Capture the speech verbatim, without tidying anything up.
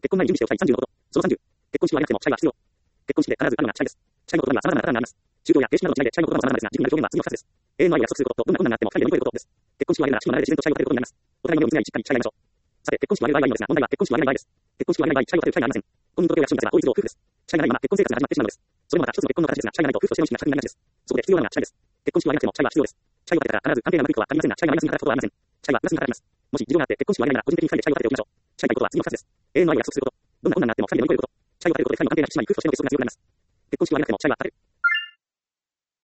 結婚前に準備しておきたいさんじゅうのこと。そのさんじゅう。結婚式はなくてもチャイは必要。結婚式で必ずあるのがチャイです。チャイの言葉には様々なパターンがあります。宗教や形式などの違いでチャイの言葉も様々ですが、軸になる表現は次のふたつです。永遠の愛を約束することと、どんな困難があっても二人で乗り越えることです。結婚式を挙げるなら式の流れで自然とチャイを立てることになります。お互いの目を見つめ合いしっかりチャイを挙げましょう。さて、結婚式を挙げる場合はいいのですが、問題は結婚式を挙げない場合です。結婚式を挙げない場合、チャイを立てるチャイがありません。婚姻届を約束すれば法律上夫婦です。チャイがないまま結婚生活が始まってしまうのです。それもまた一つの結婚の形ですが、チャイがないと夫婦としての意識が確認になりがちです。そこで必要なのがチャイです。結婚式を挙げなくてもチャイは必要です。チャイを立てたら必ず関係がうまくいくとは限りませんが、チャイがマイナスに働くことはありません。チャイはプラスに働きます。もし事情があって結婚式を挙げないなら個人的に二人でチャイを立てておきましょう。チャイが言うことは次のふたつです。永遠の愛を約束すること。どんな困難があっても二人で乗り越えること。チャイを立てることで二人の関係が引き締まり夫婦としての約束が強くなります。結婚式を挙げなくてもチャイは立てる。